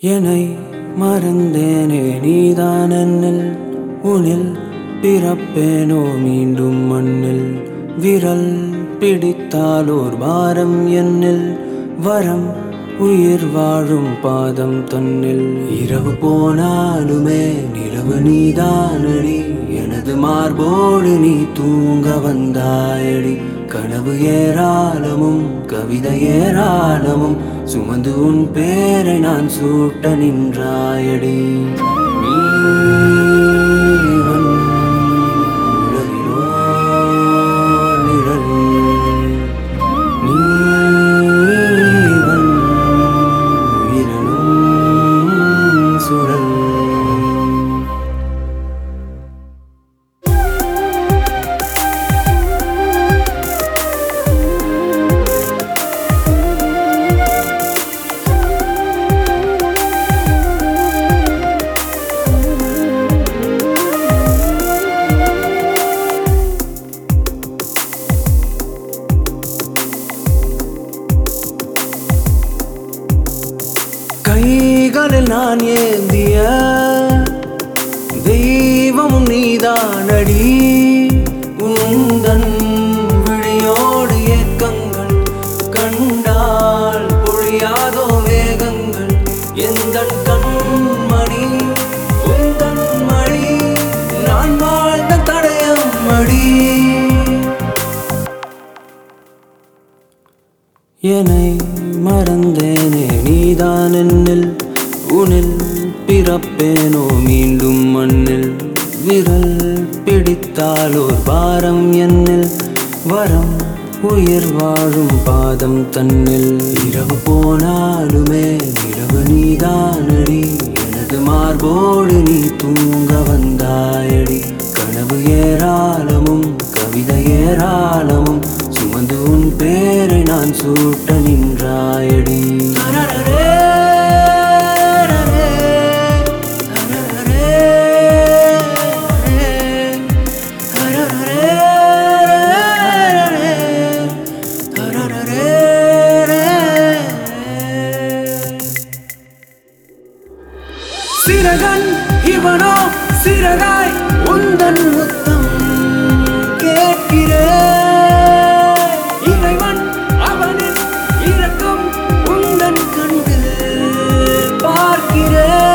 என்னை மறந்தேனே நீதான் என்னில் உனில் பிறப்பேனோ மீண்டும் மண்ணில் விரல் பிடித்தாலோர் பாரம் என்னில் வரம் உயிர் வாழும் பாதம் தன்னில் இரவு போனாலுமே நிலவு நீதானடி எனது மார்போடு நீ தூங்க வந்தாயடி கனவு ஏராளமும் கவிதை ஏராளமும் சுமந்து உன் பேரை நான் சூட்ட நின்றாயடி நீவன் உலகிலோ நிழல் நீவன் உயிரினும் சுழல் கைகளில் நான் ஏந்திய தெய்வமும் நீதானடி உந்தன் விழியோடு ஏக்கங்கள் கண்டால் பொழியாதோ வேகங்கள் எந்தன் கண்மணி உந்தன் மணி நான் வாழ்ந்த தடயம் மடி என்னை மறந்தேனே நீதான் என்னில் உனில் பிறப்பேனோ மீண்டும் மண்ணில் விரல் பிடித்தாலோர் பாரம் என்னில் வரம் உயிர் வாழும் பாதம் தன்னில் இரவு போனாலுமே நிலவு நீதானடி எனது மார்போடு நீ தூங்க வந்தாயடி கனவு ஏராளமும் கவிதை ஏராளமும் சுமந்து உன் பேரை நான் சூட்ட நின்றாயடி சிறகன் இவனோ சிறகாய் உந்தன் முத்தம் கேட்கிறேன் இறைவன் அவனின் இரக்கம் உந்தன் கண்கள் பார்க்கிறேன்